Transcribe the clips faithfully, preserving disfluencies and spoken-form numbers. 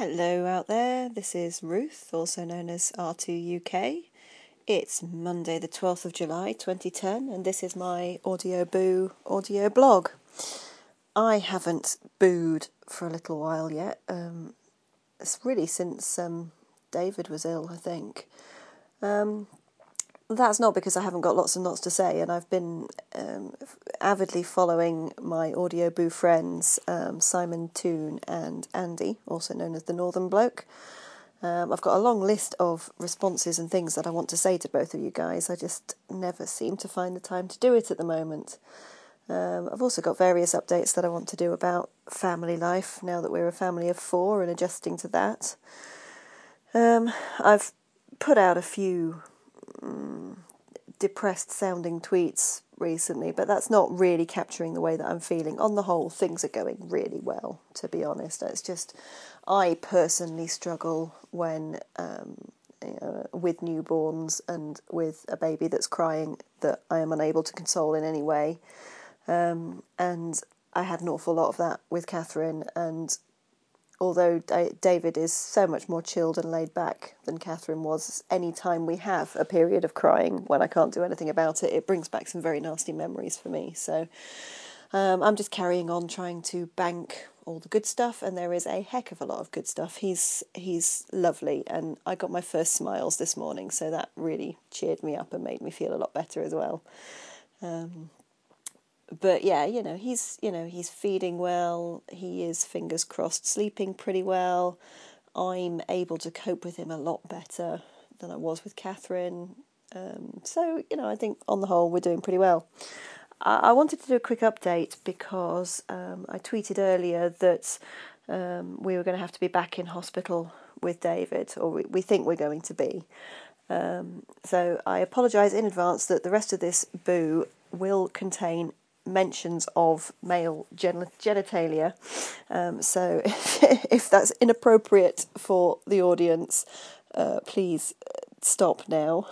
Hello out there, this is Ruth, also known as R two U K. It's Monday the twelfth of July twenty ten and this is my Audio Boo audio blog. I haven't booed for a little while yet. Um, it's really since um, David was ill, I think. Um, that's not because I haven't got lots and lots to say, and I've been um, avidly following my Audio Boo friends, um, Simon Toon and Andy, also known as the Northern Bloke. Um, I've got a long list of responses and things that I want to say to both of you guys. I just never seem to find the time to do it at the moment. Um, I've also got various updates that I want to do about family life, now that we're a family of four and adjusting to that. Um, I've put out a few um, depressed-sounding tweets recently, but that's not really capturing the way that I'm feeling. On the whole, things are going really well, to be honest. It's just, I personally struggle when um, you know, with newborns and with a baby that's crying that I am unable to console in any way. Um, and I had an awful lot of that with Catherine, and although David is so much more chilled and laid back than Catherine was, any time we have a period of crying when I can't do anything about it, it brings back some very nasty memories for me. So um, I'm just carrying on trying to bank all the good stuff, and there is a heck of a lot of good stuff. He's he's lovely, and I got my first smiles this morning, so that really cheered me up and made me feel a lot better as well. Um, But yeah, you know, he's you know he's feeding well. He is, fingers crossed, sleeping pretty well. I'm able to cope with him a lot better than I was with Catherine. Um, so you know, I think on the whole we're doing pretty well. I, I wanted to do a quick update because um, I tweeted earlier that um, we were going to have to be back in hospital with David, or we, we think we're going to be. Um, so I apologise in advance that the rest of this boo will contain mentions of male gen- genitalia, um, so if that's inappropriate for the audience, uh, please stop now.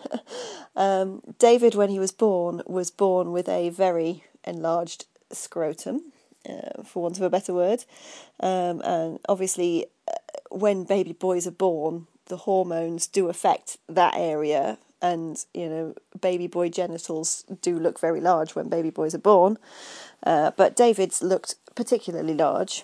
um, David, when he was born, was born with a very enlarged scrotum, uh, for want of a better word, um, and obviously uh, when baby boys are born, the hormones do affect that area. And, you know, baby boy genitals do look very large when baby boys are born. Uh, but David's looked particularly large.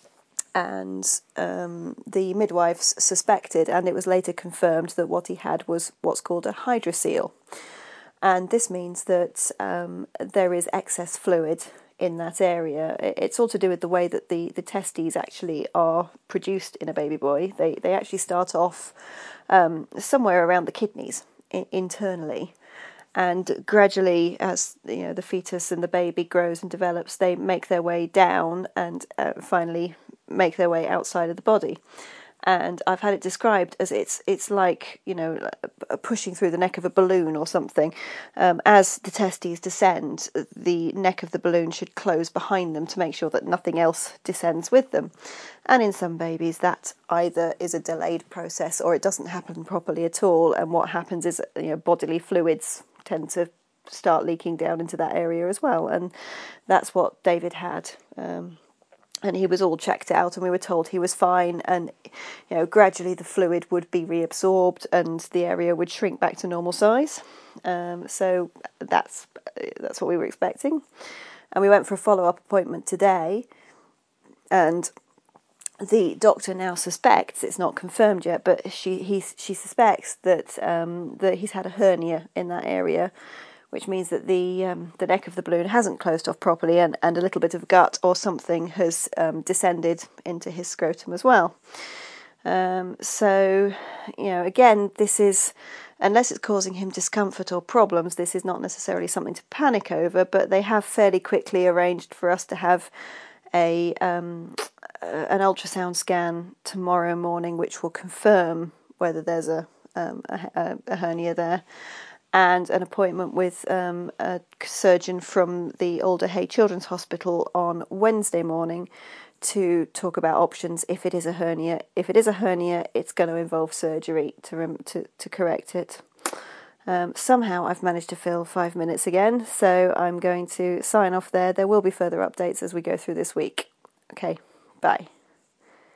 And um, the midwives suspected, and it was later confirmed, that what he had was what's called a hydrocele. And this means that um, there is excess fluid in that area. It's all to do with the way that the, the testes actually are produced in a baby boy. They, they actually start off um, somewhere around the kidneys. Internally, and gradually, as you know, the fetus and the baby grows and develops, they make their way down and uh, finally make their way outside of the body. And I've had it described as it's it's like, you know, pushing through the neck of a balloon or something. Um, as the testes descend, the neck of the balloon should close behind them to make sure that nothing else descends with them. And in some babies, that either is a delayed process or it doesn't happen properly at all. And what happens is, you know, bodily fluids tend to start leaking down into that area as well. And that's what David had. Um, And he was all checked out, and we were told he was fine. And you know, gradually the fluid would be reabsorbed, and the area would shrink back to normal size. Um, so that's that's what we were expecting. And we went for a follow-up appointment today, and the doctor now suspects, it's not confirmed yet, but she he she suspects that um, that he's had a hernia in that area, which means that the um, the neck of the balloon hasn't closed off properly, and, and a little bit of gut or something has um, descended into his scrotum as well. Um, so, you know, again, this is, unless it's causing him discomfort or problems, this is not necessarily something to panic over, but they have fairly quickly arranged for us to have a um, an ultrasound scan tomorrow morning, which will confirm whether there's a, um, a, a hernia there, and an appointment with um, a surgeon from the Alder Hey Children's Hospital on Wednesday morning to talk about options if it is a hernia. If it is a hernia, it's going to involve surgery to rem- to, to correct it. Um, somehow I've managed to fill five minutes again, so I'm going to sign off there. There will be further updates as we go through this week. Okay, bye.